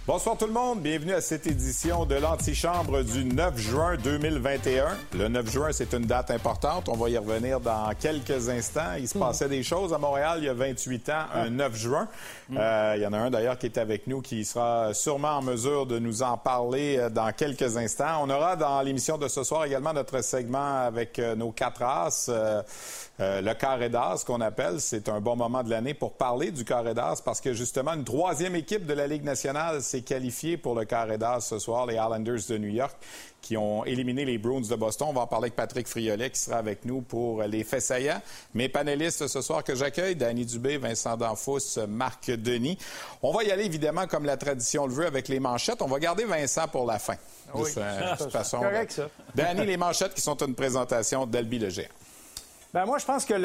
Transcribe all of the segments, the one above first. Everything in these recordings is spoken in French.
Bonsoir tout le monde, bienvenue à cette édition de l'Antichambre du 9 juin 2021. Le 9 juin, c'est une date importante, on va y revenir dans quelques instants. Il se passait des choses à Montréal il y a 28 ans, un 9 juin. Il y en a un d'ailleurs qui est avec nous qui sera sûrement en mesure de nous en parler dans quelques instants. On aura dans l'émission de ce soir également notre segment avec nos 4 As. Le carré d'as qu'on appelle, c'est un bon moment de l'année pour parler du carré d'as parce que justement une troisième équipe de la Ligue nationale s'est qualifiée pour le carré d'as ce soir, les Islanders de New York qui ont éliminé les Bruins de Boston. On va en parler avec Patrick Friolet qui sera avec nous pour les faits saillants. Mes panélistes ce soir que j'accueille, Danny Dubé, Vincent Danfous, Marc Denis. On va y aller évidemment comme la tradition le veut avec les manchettes. On va garder Vincent pour la fin. Oui, de toute façon, correct ça. Danny, les manchettes qui sont une présentation d'Albi Le Géant. Ben moi, je pense que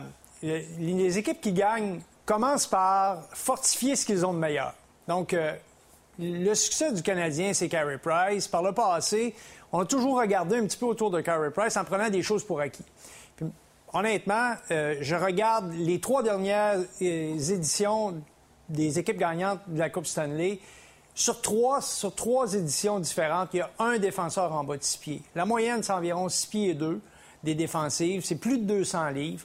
les équipes qui gagnent commencent par fortifier ce qu'ils ont de meilleur. Donc, le succès du Canadien, c'est Carey Price. Par le passé, on a toujours regardé un petit peu autour de Carey Price en prenant des choses pour acquis. Puis, honnêtement, je regarde les 3 dernières éditions des équipes gagnantes de la Coupe Stanley. Sur trois éditions différentes, il y a un défenseur en bas de 6 pieds. La moyenne, c'est environ 6 pieds et 2. Des défensives, c'est plus de 200 livres.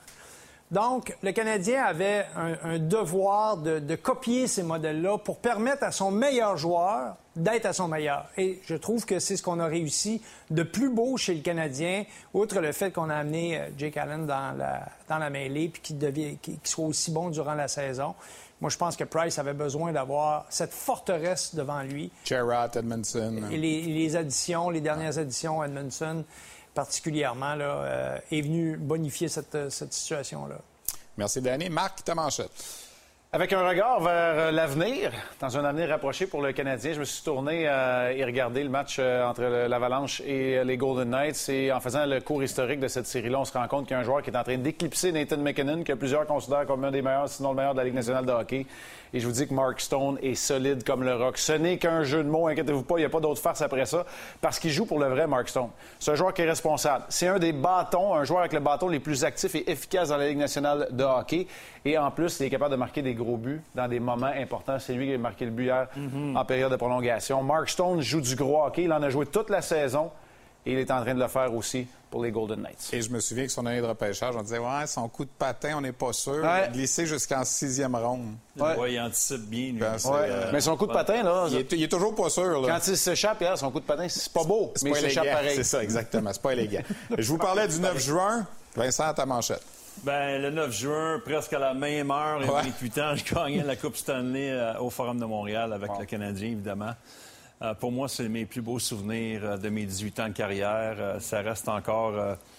Donc, le Canadien avait un devoir de copier ces modèles-là pour permettre à son meilleur joueur d'être à son meilleur. Et je trouve que c'est ce qu'on a réussi de plus beau chez le Canadien, outre le fait qu'on a amené Jake Allen dans la mêlée puis qu'il soit aussi bon durant la saison. Moi, je pense que Price avait besoin d'avoir cette forteresse devant lui. Sherratt, Edmondson. Et les additions, les dernières additions, Edmondson, particulièrement, là, est venu bonifier cette situation-là. Merci, Danny. Marc, ta manchette. Avec un regard vers l'avenir, dans un avenir rapproché pour le Canadien, je me suis tourné et regardé le match entre l'Avalanche et les Golden Knights. Et en faisant le cours historique de cette série-là, on se rend compte qu'il y a un joueur qui est en train d'éclipser Nathan MacKinnon, que plusieurs considèrent comme un des meilleurs, sinon le meilleur de la Ligue nationale de hockey. Et je vous dis que Mark Stone est solide comme le roc. Ce n'est qu'un jeu de mots, inquiétez-vous pas, il n'y a pas d'autre farce après ça, parce qu'il joue pour le vrai Mark Stone. C'est un joueur qui est responsable. C'est un des bâtons, un joueur avec le bâton les plus actifs et efficaces dans la Ligue nationale de hockey. Et en plus, il est capable de marquer des gros buts dans des moments importants. C'est lui qui a marqué le but hier en période de prolongation. Mark Stone joue du gros hockey. Il en a joué toute la saison. Et il est en train de le faire aussi pour les Golden Knights. Et je me souviens que son année de repêchage, on disait, ouais, son coup de patin, on n'est pas sûr. Ouais. Il a glissé jusqu'en 6e ronde. Ouais, il anticipe bien, lui. Mais son coup de patin, là... Il est toujours pas sûr, là. Quand il s'échappe, hier, son coup de patin, c'est pas beau, mais pas il s'échappe pareil. C'est ça, exactement. C'est pas élégant. Je vous parlais du 9 juin. Vincent, ta manchette. Ben, le 9 juin, presque à la même heure, et 28 ans, je gagnais la Coupe Stanley au Forum de Montréal avec le Canadien, évidemment. Pour moi, c'est mes plus beaux souvenirs de mes 18 ans de carrière. Ça reste encore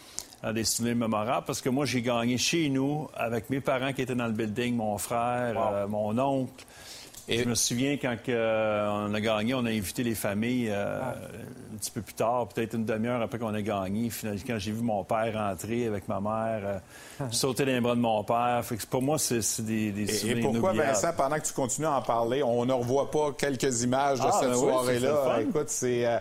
des souvenirs mémorables parce que moi, j'ai gagné chez nous avec mes parents qui étaient dans le building, mon frère, mon oncle. Et je me souviens quand on a gagné, on a invité les familles un petit peu plus tard, peut-être une demi-heure après qu'on a gagné. Finalement, quand j'ai vu mon père rentrer avec ma mère, sauter dans les bras de mon père. Fait que pour moi, c'est des souvenirs. Et pourquoi, Vincent, pendant que tu continues à en parler, on ne revoit pas quelques images de cette soirée-là? Écoute,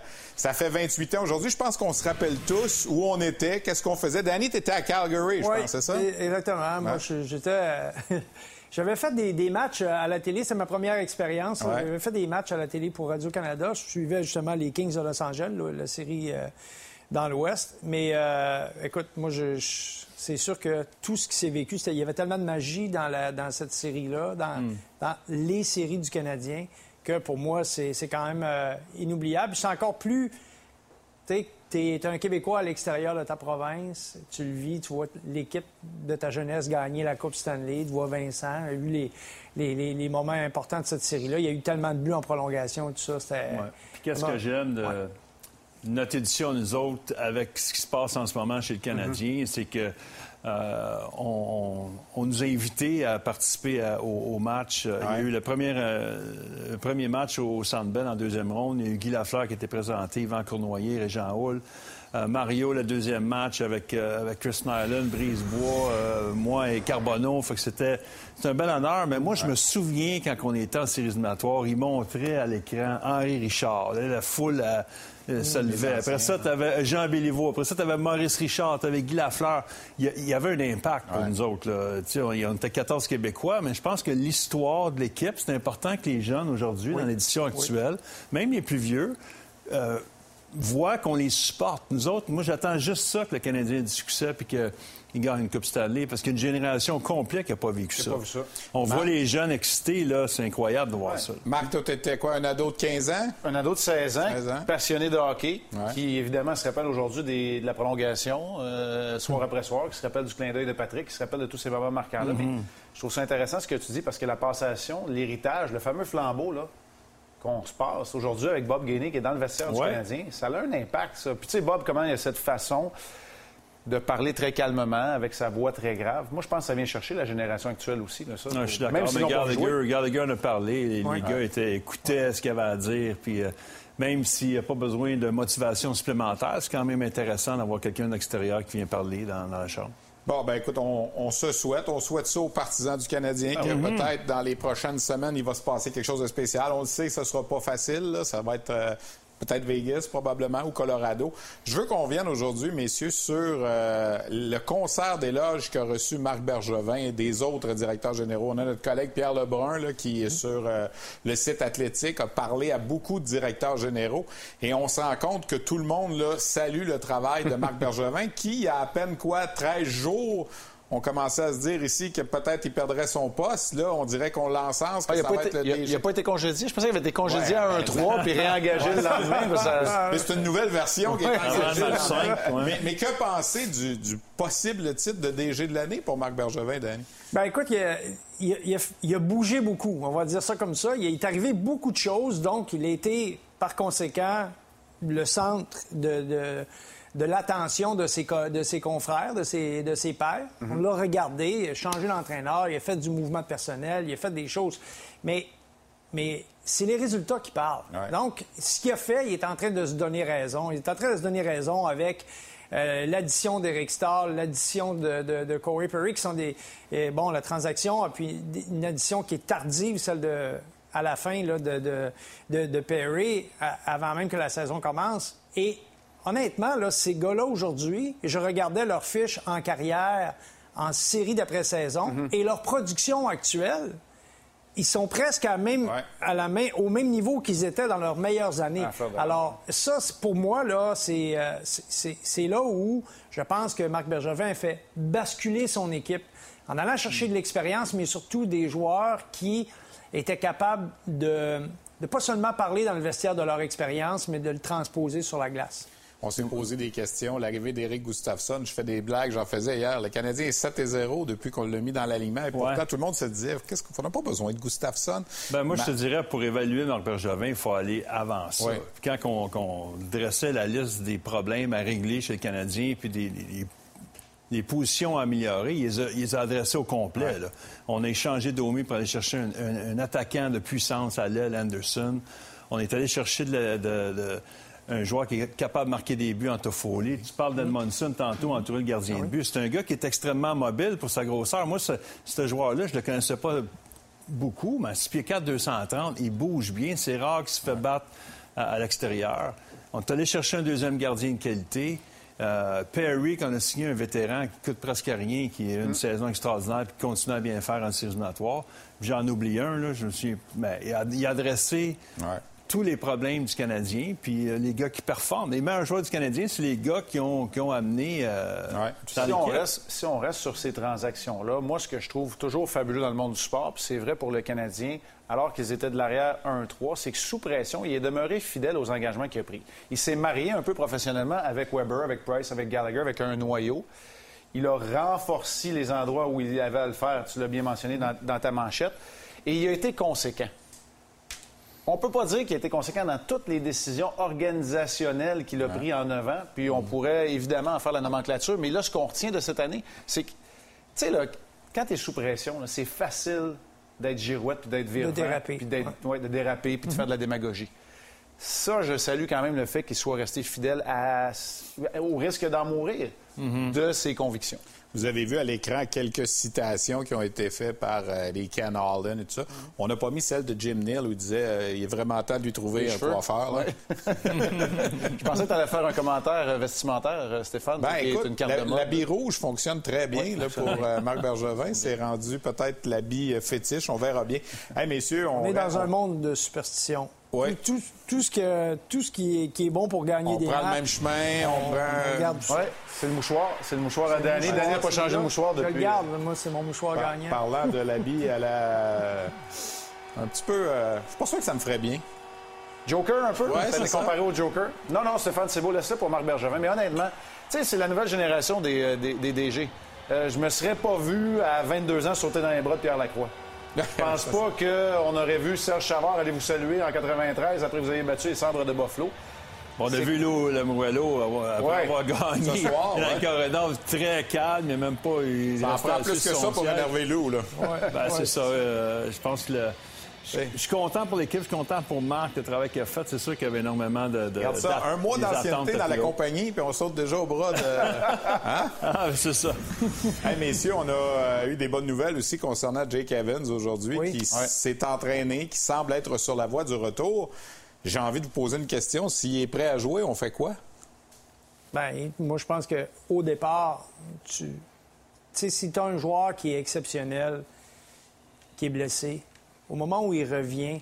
ça fait 28 ans aujourd'hui. Je pense qu'on se rappelle tous où on était, qu'est-ce qu'on faisait. Danny, tu étais à Calgary, je pense, c'est ça? Exactement. Moi, j'étais... J'avais fait des matchs à la télé, c'est ma première expérience. Ouais. J'avais fait des matchs à la télé pour Radio-Canada. Je suivais justement les Kings de Los Angeles, la série dans l'Ouest. Mais écoute, moi, c'est sûr que tout ce qui s'est vécu, il y avait tellement de magie dans cette série-là, dans les séries du Canadien, que pour moi, c'est quand même inoubliable. C'est encore plus... T'es un Québécois à l'extérieur de ta province, tu le vis, tu vois l'équipe de ta jeunesse gagner la Coupe Stanley, tu vois Vincent, il a eu les moments importants de cette série-là. Il y a eu tellement de buts en prolongation, tout ça, c'était... Ouais. Puis qu'est-ce que j'aime de notre édition, nous autres, avec ce qui se passe en ce moment chez le Canadien, c'est que on nous a invités à participer au match. Il y a eu le premier match au Centre Bell en deuxième ronde. Il y a eu Guy Lafleur qui était présenté, Yvan Cournoyer, Régent Houle. Mario, le deuxième match avec Chris Nyland, Brisebois, moi et Carbonneau. Fait que c'est un bel honneur. Mais moi, je me souviens quand on était en séries éliminatoires, ils montraient à l'écran Henri Richard. Là, la foule se levait. Après ça, tu avais Jean Béliveau. Après ça, tu avais Maurice Richard. Tu avais Guy Lafleur. Il y avait un impact pour nous autres. Là. On était 14 Québécois, mais je pense que l'histoire de l'équipe, c'est important que les jeunes aujourd'hui, dans l'édition actuelle, même les plus vieux, voient qu'on les supporte. Nous autres, moi, j'attends juste ça que le Canadien ait du succès puis qu'il gagne une Coupe Stanley parce qu'il y a une génération complète qui n'a pas vécu ça. On voit les jeunes excités, là, c'est incroyable de voir ça. Marc, toi, t'étais quoi, un ado de 15 ans? Un ado de 16 ans, passionné de hockey, qui, évidemment, se rappelle aujourd'hui de la prolongation, soir après soir, qui se rappelle du clin d'œil de Patrick, qui se rappelle de tous ces moments marquants-là. Mais je trouve ça intéressant ce que tu dis parce que la passation, l'héritage, le fameux flambeau, là, qu'on se passe aujourd'hui avec Bob Gainey qui est dans le vestiaire du Canadien, ça a un impact, ça. Puis tu sais, Bob, comment il a cette façon de parler très calmement, avec sa voix très grave. Moi, je pense que ça vient chercher la génération actuelle aussi. Là, ça, non, je suis d'accord. Même si Gallagher en a parlé. Les gars écoutaient ce qu'il avait à dire. Puis même s'il n'y a pas besoin de motivation supplémentaire, c'est quand même intéressant d'avoir quelqu'un d'extérieur qui vient parler dans la chambre. Bon, ben écoute, on souhaite ça aux partisans du Canadien, que peut-être dans les prochaines semaines, il va se passer quelque chose de spécial. On le sait, ce ne sera pas facile, là. Ça va être peut-être Vegas, probablement, ou Colorado. Je veux qu'on revienne aujourd'hui, messieurs, sur le concert d'éloges qu'a reçu Marc Bergevin et des autres directeurs généraux. On a notre collègue Pierre Lebrun, là, qui est sur le site Athlétique, a parlé à beaucoup de directeurs généraux. Et on se rend compte que tout le monde là, salue le travail de Marc Bergevin, qui, il y a à peine 13 jours... On commençait à se dire ici que peut-être il perdrait son poste. Là, on dirait qu'on l'encense. Il n'a pas été congédié. Je pensais qu'il avait été congédié à 1-3 puis réengagé le lendemain. Mais c'est une nouvelle version qui est mais que penser du possible titre de DG de l'année pour Marc Bergevin, Danny? Ben écoute, il a bougé beaucoup. On va dire ça comme ça. Il est arrivé beaucoup de choses. Donc, il a été, par conséquent, le centre de l'attention de ses confrères, de ses pairs. On l'a regardé, il a changé l'entraîneur, il a fait du mouvement de personnel, il a fait des choses. Mais c'est les résultats qui parlent. Ouais. Donc, ce qu'il a fait, il est en train de se donner raison. Il est en train de se donner raison avec l'addition d'Eric Staal, l'addition de Corey Perry, qui sont la transaction, puis une addition qui est tardive, celle à la fin là, de Perry, avant même que la saison commence. Et honnêtement, là, ces gars-là, aujourd'hui, je regardais leurs fiches en carrière, en série d'après-saison, et leur production actuelle, ils sont presque au même niveau qu'ils étaient dans leurs meilleures années. Alors, ça, pour moi, là, c'est là où je pense que Marc Bergevin a fait basculer son équipe en allant chercher de l'expérience, mais surtout des joueurs qui étaient capables de pas seulement parler dans le vestiaire de leur expérience, mais de le transposer sur la glace. On s'est posé des questions. L'arrivée d'Éric Gustafsson, je fais des blagues, j'en faisais hier. Le Canadien est 7-0 depuis qu'on l'a mis dans l'alignement. Et pourtant, tout le monde se disait, qu'on n'a pas besoin de Gustafsson? Moi, je te dirais, pour évaluer Marc Bergevin, il faut aller avant ça. Ouais. Puis quand on dressait la liste des problèmes à régler chez le Canadien, puis des positions à améliorer, il les a adressés au complet. Ouais. Là. On a échangé Domi pour aller chercher un attaquant de puissance à l'aile, Anderson. On est allé chercher un joueur qui est capable de marquer des buts en Toffoli. Tu parles d'Edmondson tantôt, entouré le gardien de but. C'est un gars qui est extrêmement mobile pour sa grosseur. Moi, ce joueur-là, je le connaissais pas beaucoup, mais à 6 pieds 4, 230, il bouge bien. C'est rare qu'il se fait battre à l'extérieur. On est allé chercher un deuxième gardien de qualité. Perry, qu'on a signé un vétéran qui coûte presque rien, qui a une saison extraordinaire et qui continue à bien faire en séries éliminatoires. J'en oublie un, là. Il a adressé... tous les problèmes du Canadien, puis les gars qui performent. Les meilleurs joueurs du Canadien, c'est les gars qui ont amené si on reste sur ces transactions-là, moi, ce que je trouve toujours fabuleux dans le monde du sport, puis c'est vrai pour le Canadien, alors qu'ils étaient de l'arrière 1-3, c'est que sous pression, il est demeuré fidèle aux engagements qu'il a pris. Il s'est marié un peu professionnellement avec Weber, avec Price, avec Gallagher, avec un noyau. Il a renforcé les endroits où il avait à le faire, tu l'as bien mentionné dans ta manchette, et il a été conséquent. On ne peut pas dire qu'il a été conséquent dans toutes les décisions organisationnelles qu'il a prises en 9 ans, puis on pourrait évidemment en faire la nomenclature, mais là, ce qu'on retient de cette année, c'est que, tu sais, là, quand tu es sous pression, là, c'est facile d'être girouette, puis d'être virulent, puis de déraper, puis de faire de la démagogie. Ça, je salue quand même le fait qu'il soit resté fidèle au risque d'en mourir de ses convictions. Vous avez vu à l'écran quelques citations qui ont été faites par les Ken Holland et tout ça. On n'a pas mis celle de Jim Neal où il disait il est vraiment temps de lui trouver un coiffeur. Ouais. Je pensais que tu allais faire un commentaire vestimentaire, Stéphane. Écoute, une carte de mode. l'habit rouge fonctionne très bien là, pour Marc Bergevin. C'est rendu peut-être l'habit fétiche. On verra bien. Hey, messieurs, on est dans un monde de superstition. Ouais. Tout ce qui est bon pour gagner des matchs. On prend le même chemin, on regarde. Ouais, c'est le mouchoir. C'est le mouchoir à Danny. Danny n'a pas changé de mouchoir depuis. Je le garde. Moi, c'est mon mouchoir gagnant. Parlant de l'habit à la... Un petit peu... Je suis pas sûr que ça me ferait bien. Joker, un peu? Ouais, c'est comparé au Joker? Non, Stéphane, c'est beau. Laisse-le pour Marc Bergevin. Mais honnêtement, tu sais, c'est la nouvelle génération des DG. Je me serais pas vu à 22 ans sauter dans les bras de Pierre Lacroix. Je pense pas qu'on aurait vu Serge Chavard aller vous saluer en 93 après que vous ayez battu les Sabres de Buffalo. On a vu Lou Lamoriello après avoir gagné. Ce soir, dans le corridor très calme, mais même pas... Il en prend plus que ça pour énerver Lou, là. C'est ça. Je pense que... Je suis content pour l'équipe, je suis content pour Marc, le travail qu'il a fait. C'est sûr qu'il y avait énormément de Regarde ça, un mois d'ancienneté dans la compagnie, puis on saute déjà au bras de... Hein? Ah, c'est ça. Hey, messieurs, on a eu des bonnes nouvelles aussi concernant Jake Evans aujourd'hui, qui s'est entraîné, qui semble être sur la voie du retour. J'ai envie de vous poser une question. S'il est prêt à jouer, on fait quoi? Bien, moi, je pense qu'au départ, tu sais, si tu as un joueur qui est exceptionnel, qui est blessé, au moment où il revient,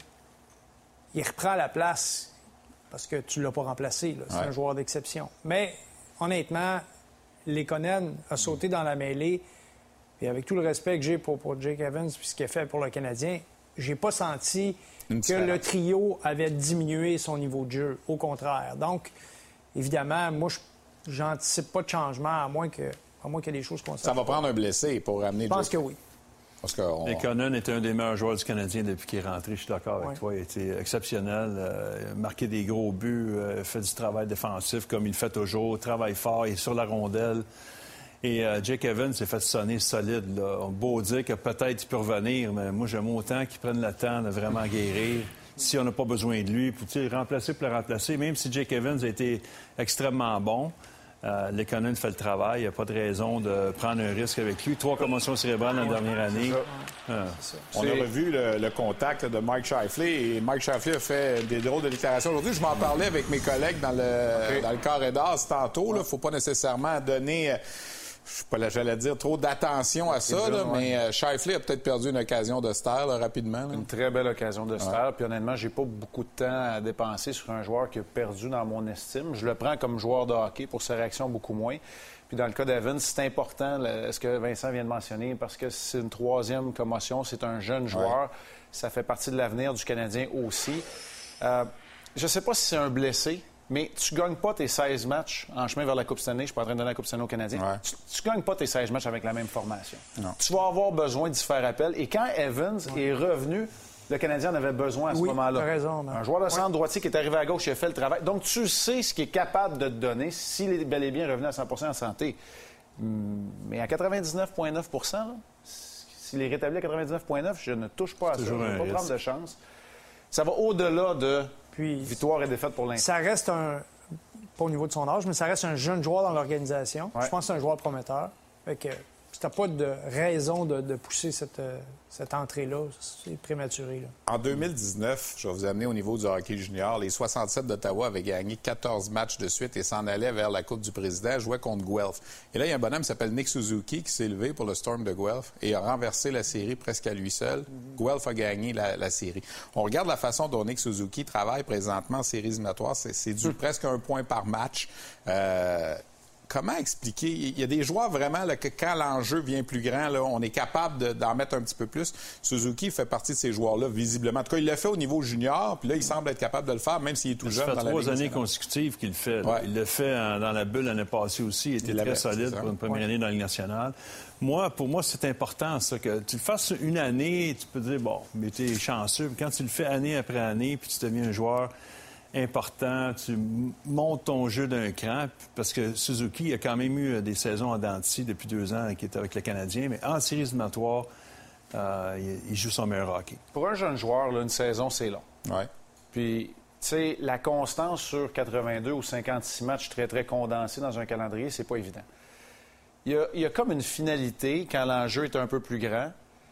il reprend la place parce que tu ne l'as pas remplacé. C'est un joueur d'exception. Mais honnêtement, Lekonen a sauté dans la mêlée. Et avec tout le respect que j'ai pour Jake Evans et ce qu'il a fait pour le Canadien, j'ai pas senti que le trio avait diminué son niveau de jeu. Au contraire. Donc, évidemment, moi, je n'anticipe pas de changement à moins qu'il y ait des choses qu'on Ça va prendre un blessé pour ramener... Je pense que oui. Lekonen était un des meilleurs joueurs du Canadien depuis qu'il est rentré. Je suis d'accord avec toi. Il était exceptionnel. Il a marqué des gros buts, fait du travail défensif comme il le fait toujours. Travaille fort, il est sur la rondelle. Et Jake Evans s'est fait sonner solide. Là. On a beau dire que peut-être il peut revenir, mais moi, j'aime autant qu'il prenne le temps de vraiment guérir. Si on n'a pas besoin de lui, pour le remplacer, même si Jake Evans a été extrêmement bon, Lekonen fait le travail. Il n'y a pas de raison de prendre un risque avec lui. 3 commotions cérébrales la dernière année. On a revu le contact de Mike Scheifele et Mike Scheifele a fait des drôles de déclarations aujourd'hui. Je m'en parlais avec mes collègues dans le corridor tantôt. Il ne faut pas nécessairement donner... j'allais dire trop d'attention à ça, mais Scheifele a peut-être perdu une occasion de se taire rapidement. Une très belle occasion de se taire. Puis honnêtement, j'ai pas beaucoup de temps à dépenser sur un joueur qui a perdu dans mon estime. Je le prends comme joueur de hockey pour sa réaction beaucoup moins. Puis dans le cas d'Evans, c'est important ce que Vincent vient de mentionner parce que c'est une 3e commotion. C'est un jeune joueur. Ça fait partie de l'avenir du Canadien aussi. Je sais pas si c'est un blessé. Mais tu ne gagnes pas tes 16 matchs en chemin vers la Coupe Stanley. Je ne suis pas en train de donner la Coupe Stanley aux Canadiens. Tu ne gagnes pas tes 16 matchs avec la même formation. Non. Tu vas avoir besoin d'y faire appel. Et quand Evans est revenu, le Canadien en avait besoin à ce moment-là. Tu as raison. Un joueur de centre droitier qui est arrivé à gauche, il a fait le travail. Donc, tu sais ce qu'il est capable de te donner s'il est bel et bien revenu à 100% en santé. Mais à 99,9 %, s'il est rétabli à 99,9 %, je ne touche pas à ça. Je ne vais pas prendre de chance. Ça va au-delà de... Puis, victoire et défaite pour l'instant. Ça reste pas au niveau de son âge, mais ça reste un jeune joueur dans l'organisation. Je pense que c'est un joueur prometteur. Fait que si t'as pas de raison de pousser cette entrée-là, c'est prématuré. Là. En 2019, je vais vous amener au niveau du hockey junior. Les 67 d'Ottawa avaient gagné 14 matchs de suite et s'en allaient vers la Coupe du Président, jouaient contre Guelph. Et là, il y a un bonhomme qui s'appelle Nick Suzuki qui s'est levé pour le Storm de Guelph et a renversé la série presque à lui seul. Guelph a gagné la série. On regarde la façon dont Nick Suzuki travaille présentement en séries éliminatoires. C'est du presque 1 point par match. Comment expliquer? Il y a des joueurs vraiment là, que quand l'enjeu vient plus grand, là, on est capable d'en mettre un petit peu plus. Suzuki fait partie de ces joueurs-là, visiblement. En tout cas, il l'a fait au niveau junior, puis là, il semble être capable de le faire, même s'il est tout jeune. Ça fait 3 années consécutives qu'il le fait. Il le fait dans la bulle l'année passée aussi. Il était très solide pour une première année dans la Ligue nationale. Pour moi, c'est important, ça, que tu le fasses une année, tu peux dire, bon, mais t'es chanceux. Quand tu le fais année après année, puis tu deviens un joueur important, tu montes ton jeu d'un cran, parce que Suzuki a quand même eu des saisons en dents de scie depuis 2 ans qui est avec le Canadien, mais en séries éliminatoires, il joue son meilleur hockey. Pour un jeune joueur, là, une saison, c'est long. Ouais. Puis sais, la constance sur 82 ou 56 matchs très, très condensés dans un calendrier, c'est pas évident. Il y a comme une finalité quand l'enjeu est un peu plus grand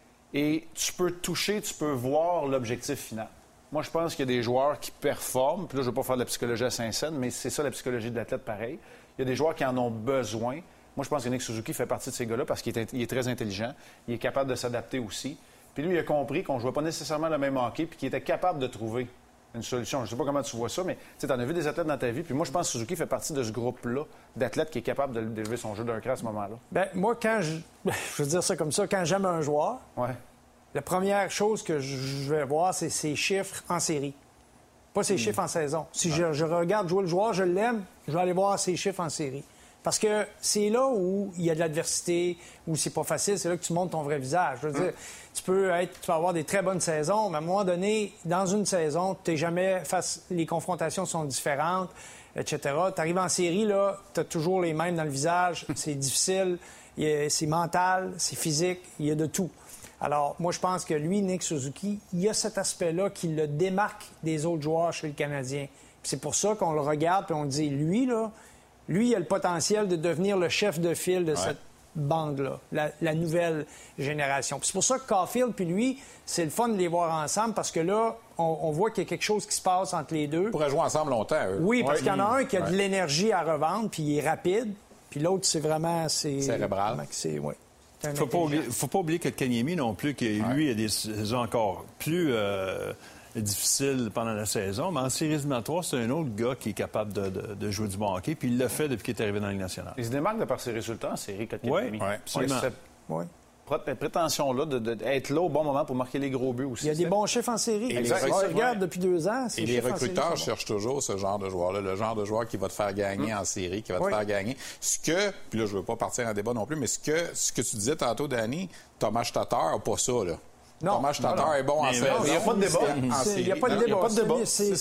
et tu peux toucher, tu peux voir l'objectif final. Moi, je pense qu'il y a des joueurs qui performent, puis là, je ne veux pas faire de la psychologie à Saint-Saëns, mais c'est ça la psychologie de l'athlète pareil. Il y a des joueurs qui en ont besoin. Moi, je pense que Nick Suzuki fait partie de ces gars-là parce qu'il est très intelligent, il est capable de s'adapter aussi. Puis lui, il a compris qu'on ne jouait pas nécessairement le même hockey puis qu'il était capable de trouver une solution. Je ne sais pas comment tu vois ça, mais tu en as vu des athlètes dans ta vie. Puis moi, je pense que Suzuki fait partie de ce groupe-là d'athlètes qui est capable d'élever son jeu d'un cran à ce moment-là. Bien, moi, je veux dire ça comme ça, quand j'aime un joueur, la première chose que je vais voir, c'est ses chiffres en série. Pas ses chiffres en saison. Si je regarde jouer le joueur, je l'aime, je vais aller voir ses chiffres en série. Parce que c'est là où il y a de l'adversité, où c'est pas facile, c'est là que tu montres ton vrai visage. Je veux dire, tu peux avoir des très bonnes saisons, mais à un moment donné, dans une saison, tu n'es jamais les confrontations sont différentes, etc. Tu arrives en série, là, tu as toujours les mêmes dans le visage, c'est difficile, c'est mental, c'est physique, il y a de tout. Alors, moi, je pense que lui, Nick Suzuki, il y a cet aspect-là qui le démarque des autres joueurs chez le Canadien. Puis c'est pour ça qu'on le regarde et on dit, lui, il a le potentiel de devenir le chef de file de cette bande-là, la nouvelle génération. Puis c'est pour ça que Caulfield puis lui, c'est le fun de les voir ensemble parce que là, on voit qu'il y a quelque chose qui se passe entre les deux. Ils pourraient jouer ensemble longtemps, eux. Oui, parce qu'il y en a un qui a de l'énergie à revendre puis il est rapide, puis l'autre, c'est vraiment... cérébral. Il ne faut pas oublier que Kanyemi non plus, qui lui a des saisons encore plus difficiles pendant la saison. Mais en séries éliminatoires, c'est un autre gars qui est capable de jouer du bon hockey. Puis il l'a fait depuis qu'il est arrivé dans la Ligue nationale. Il se démarque de par ses résultats en série, Kanyemi. Oui, absolument. Cette prétention-là d'être là au bon moment pour marquer les gros buts aussi. Il y a des bons chiffres en série. Regarde, depuis 2 ans, et les recruteurs cherchent toujours ce genre de joueur-là, le genre de joueur qui va te faire gagner en série, qui va te faire gagner. Puis là, je veux pas partir en débat non plus, mais ce que tu disais tantôt, Danny, Tomas Tatar n'a pas ça, là. Non, Tomas Tatar est bon en saison. Il n'y a pas de débat. Il n'y a pas de débat.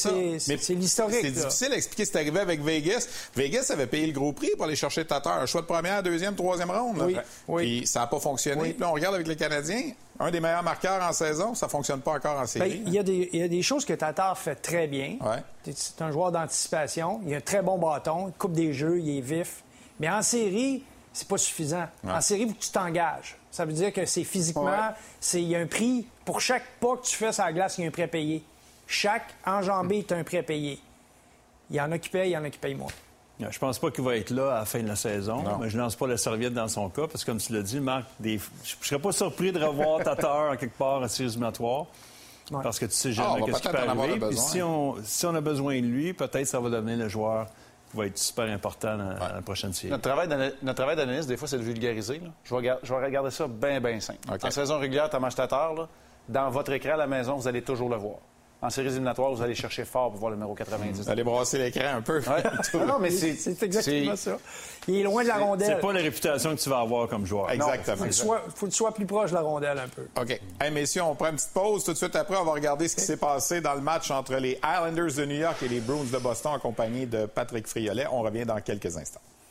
C'est l'historique. C'est difficile à expliquer. C'est arrivé avec Vegas. Vegas avait payé le gros prix pour aller chercher Tatar. Un choix de première, deuxième, troisième ronde. Puis ça n'a pas fonctionné. Puis là, on regarde avec les Canadiens. Un des meilleurs marqueurs en saison, ça ne fonctionne pas encore en série. Il y a des choses que Tatar fait très bien. C'est un joueur d'anticipation. Il a un très bon bâton. Il coupe des jeux. Il est vif. Mais en série, c'est pas suffisant. En série, il faut que tu t'engages. Ça veut dire que c'est physiquement, il y a un prix. Pour chaque pas que tu fais sur la glace, il y a un prix à payer. Chaque enjambé est un prix à payer. Il y en a qui payent, il y en a qui payent moins. Je pense pas qu'il va être là à la fin de la saison. Mais je lance pas la serviette dans son cas, parce que comme tu l'as dit, Marc, je serais pas surpris de revoir Tatar en quelque part en séries éliminatoires. Parce que tu sais jamais ce qui peut arriver. Puis si on a besoin de lui, peut-être ça va devenir le joueur qui va être super important dans la prochaine série. Notre travail d'analyste, des fois, c'est de vulgariser. Là. Je vais regarder ça bien simple. En saison régulière, Tomas Tatar, dans votre écran à la maison, vous allez toujours le voir. En séries éliminatoires, vous allez chercher fort pour voir le numéro 90. Vous allez brasser l'écran un peu. Non, mais c'est exactement ça. Il est loin de la rondelle. C'est pas la réputation que tu vas avoir comme joueur. Exactement. Il faut que tu sois plus proche de la rondelle un peu. OK. Hey, messieurs, on prend une petite pause. Tout de suite après, on va regarder ce qui s'est passé dans le match entre les Islanders de New York et les Bruins de Boston, accompagnés de Patrick Friolet. On revient dans quelques instants.